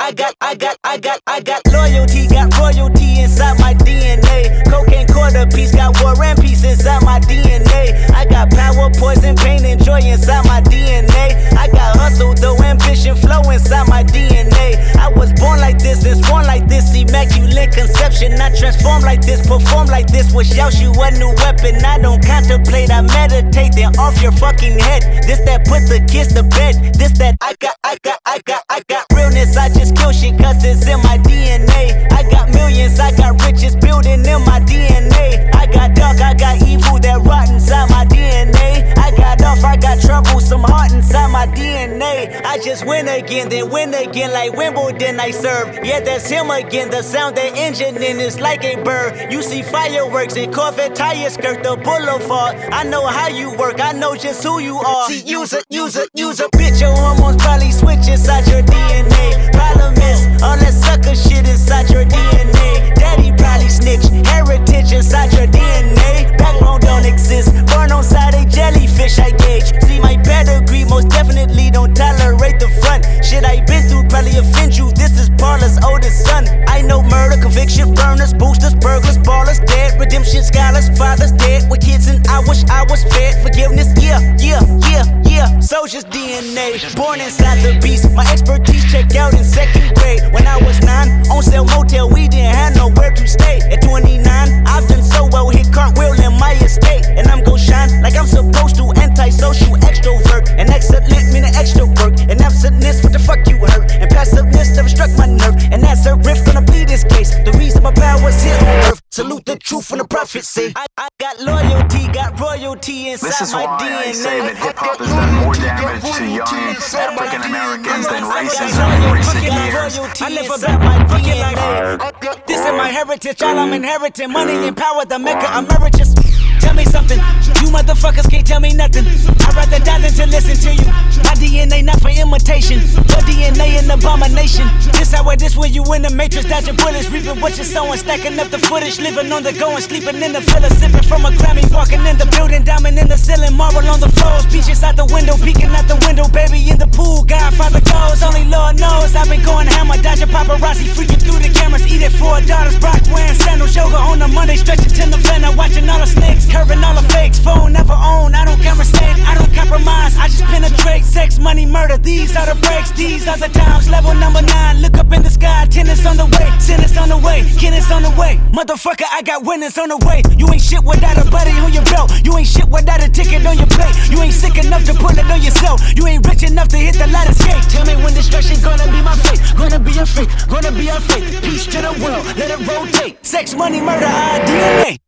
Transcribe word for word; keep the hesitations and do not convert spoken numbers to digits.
I got, I got, I got, I got loyalty, got royalty inside my D N A. Cocaine quarter piece, got war and peace inside my D N A. I got power, poison, pain, and joy inside my D N A. I got hustle, though, ambition, flow inside my D N A. I was born like this and sworn like this, immaculate conception. I transform like this, perform like this, wish out you a new weapon. I don't contemplate, I meditate, then off your fucking head. This that put the kids to bed. This that I got, I got, I got, I got realness. I just kill shit cause it's in my D N A. I got millions, I got riches building in my D N A. I got dark, I got evil that rot inside my D N A. I got off, I got trouble, some heart inside my D N A. I just win again, then win again like Wimbledon I serve. Yeah, that's him again, the sound that engine in is like a bird. You see fireworks and Corvette tires skirt the boulevard. I know how you work, I know just who you are. See, use a, use a, use a bitch, your hormones probably switch inside your D N A. Problem is, all that sucker shit inside your D N A. Daddy probably snitch, heritage inside your D N A. Backbone don't exist, born on side a jellyfish I gauge. See my pedigree, most definitely don't tolerate the front. Shit I been through probably offend you, this is Paula's oldest son. I know murder, conviction, burners, boosters, burglars, ballers, dead, redemption, scholars, fathers dead with kids and I wish I was fed. Forgiveness, yeah, yeah, yeah, yeah. Soldier's D N A, born inside the beast. My expertise checked out in second grade. When I was nine, on sale motel, we didn't have nowhere to stay. At twenty-nine, I've done so well, hit cartwheel in my estate. And I'm gon' shine like I'm supposed to, antisocial extrovert. And excellent meaning extra work. And absentness, what the fuck you hurt? And passiveness never struck my nerve. And that's a riff gonna be this case. The reason my power's here on earth. Salute the truth and the prophecy. I, I got loyalty, got royalty inside this is my why D N A. I say that hip-hop has done more damage to young African Americans than racism in recent years. I live about my D N A. This is my heritage, all I'm inheriting. Money and power, the Mecca emeritus. Tell me something, you motherfuckers can't tell me nothing. I'd rather die than to listen to you. My D N A not for imitation, your D N A an abomination. This how it is when you in the matrix, dodging bullets, reaping what you're sowing, stacking up the footage, living on the go and sleeping in the villa, sipping from a Grammy, walking in the building, diamond in the ceiling, marble on the floors, beaches out the window, peeking out the window, baby in the pool, Godfather goes, only Lord knows. I've been going hammer, dodging paparazzi, freaking through the cameras, eating four daughters, Brock wearing sandals, yoga on a Monday, stretching to November, watching all the snakes, curving all the fakes, phone never own, I don't conversate, I don't compromise, I just penetrate, sex, money, murder, these are the breaks, these are the times, level number nine, look up in the sky, tennis on the way, tennis on the way, tennis on the way, motherfucker, I got winners on the way, you ain't shit without a buddy on your belt, you ain't shit without a ticket on your plate, you ain't sick enough to put it on yourself, you ain't rich enough to hit the ladder skate, tell me when destruction gonna be my fate, gonna be a fate, gonna be a fate, peace to the world, let it rotate, sex, money, murder, our D N A.